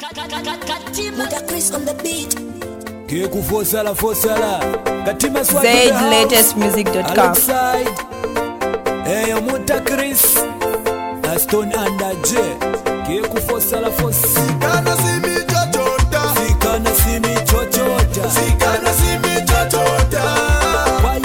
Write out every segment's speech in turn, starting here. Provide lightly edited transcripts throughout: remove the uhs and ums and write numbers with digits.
Chris on the beat. Fosala Gatima Swag ZLatestmusic.com. Alongside Chris Aston and J. Fosala Sikana simi chochota. Sikana simi chochota. Sikana simi chochota. Why?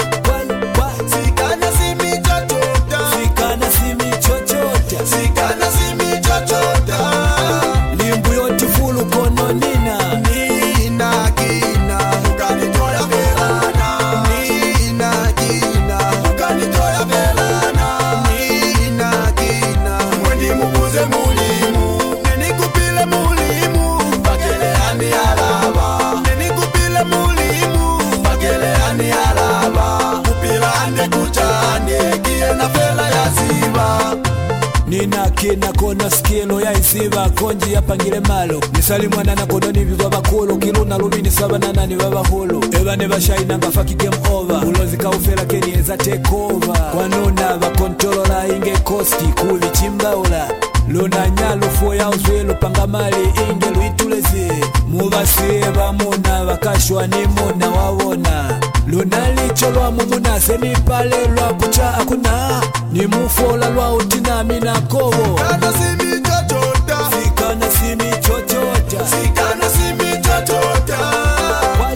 Sikana simi chochota. Sikana simi chochota. Sikana simi chochota. Limbu yoti fulu kono nina. Nina kina ukanitoya velana. Nina kina ukanitoya velana. Nina kina mwendi mubuze mulimu. Neni kupile mulimu bakele ani alaba. Neni kupile mulimu bakele ani alaba. Kupila ande kuchane kie na fela ya ziba. Nina kina kono skilo ya isiva konji ya pangile malo Nisali mwana na kono ni viva bakolo Kiluna lumini sabanana ni baba holo Eba neba shaina nga faki game over Ulozi kaufela keni eza take over Kwanuna ba kontolola inge kosti Kuvi chimbaula Luna nyalo foya uzwelo pangamali inge luitulezi Mubasi eba muna bakashwa ni muna wawona Luna licholwa mumuna seni pale lwa kucha akuna Ni mufola lwa utina mina kobo Sikana simi chochota. Sikana simi chochota. Sikana simi chochota. Why?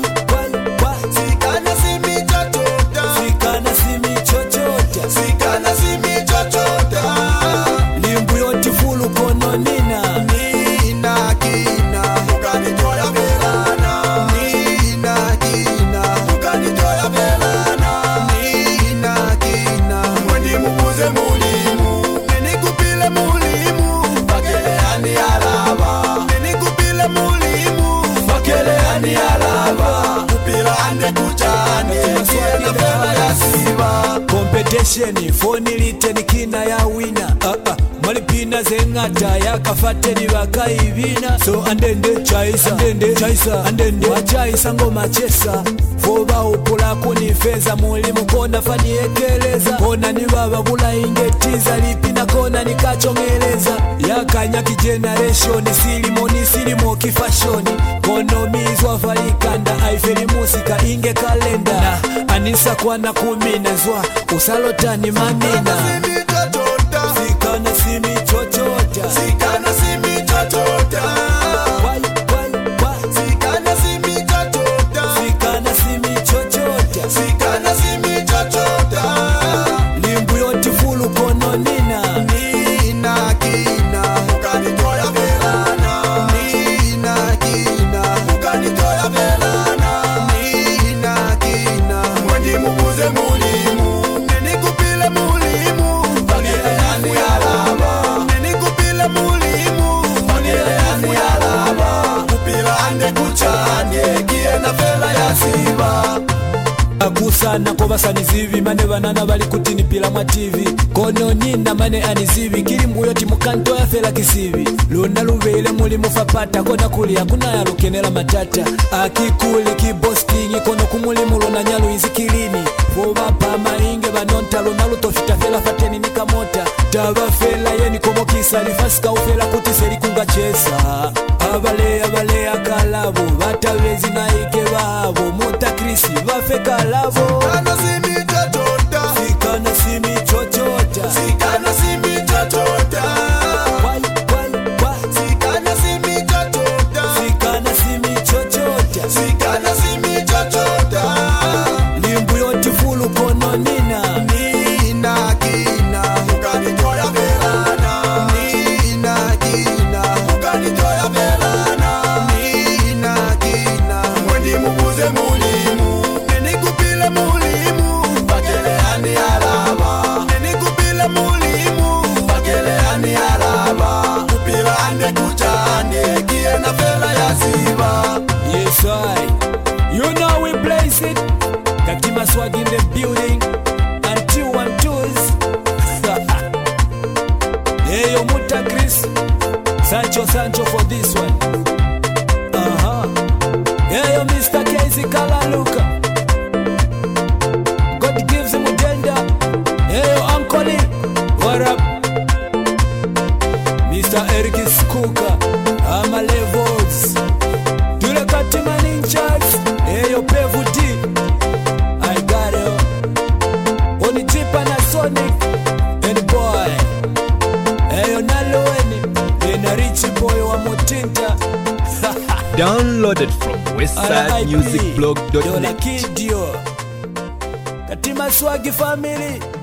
Sikana simi chochota. Sikana simi chochota. Sikana simi chochota. Limbu yoti fulu kono nina. Nina kina ukanitoya velana. Nina kina ukanitoya velana. Nina kina mwendi mubuze mulimu. Neni kupile mulimu bakele ani alaba. Neni kupile mulimu bakele ani alaba. Kupila ande kuchane kie na fela ya siba. Competition phone liteni kina ya wina. Malipina zengata ya kafateni bakaibina. So andende chaisa andende wachaisa ngoma chesa. Foba upula kuni feza mulimu kona fani ekeleza. Kona ni baba bula ingetiza lipina kona ni kachongeleza. Ya kanyaki generation silimo kifashoni. Kono mizwa falikanda aifeli musika inge kalenda. Na anisa kwa na kuminezwa usalotani manina. Sikana simi chochota. Sikana simi chochota. Sikana simi chochota. Why? Sikana simi chochota. Sikana simi chochota. Sikana simi chochota. Limbu yoti fulu kono nina. Nina kina ukanitoya velana. Nina kina ukanitoya velana. Nina kina mwendi mubuze mulimu. Neni kupile mulimu bakele ani alaba. Neni kupile mulimu bakele ani alaba. Kupila ande kuchane kie na fela ya siba. Akusana kwa basanizivi mane banana bali kutini pila mwa TV kono nina mane anizivi kili mbuyo timukanto ya fela kisivi luna luvele muli mufapata kona kuli hakuna ya lukenela matata akikuli kibostingi kono kumuli mulona nyalu izikilini foba pama inge banonta luna lutofita fela fateni nikamota taba fela yeni komo kisa lifasika ufela kuti seri kunga chesa abale akalabo batawezi na ike babo muta krisi bafe kalabo. Sikana simi chochota. Sikana simi chochota. Sikana simi chochota. Why? Sikana simi chochota. Sikana simi chochota. Sikana simi chochota. Limbu yoti fulu kono nina. Nina kina ukanitoya velana. Nina kina ukanitoya velana. Nina kina mwendi mubuze mulimu. Neni kupile mulimu bakele ani alaba. Neni kupile mulimu bakele ani alaba. Kupila ande kuchane kie na fela ya siba. Yes, you know we blaze it. Gatima Swag in the building. And 212s. Hey, yo, Muta Chris. Sancho for this one. Hey, yo, Mr. Casey Kalaluka. God gives him a gender. Hey, yo, Uncle Lee. What up? Mr. Eric Skuka. I'm a level. boy wa Mutinta. Downloaded from westsidemusicblog.net. Dola Kid yo Katima Swagi family.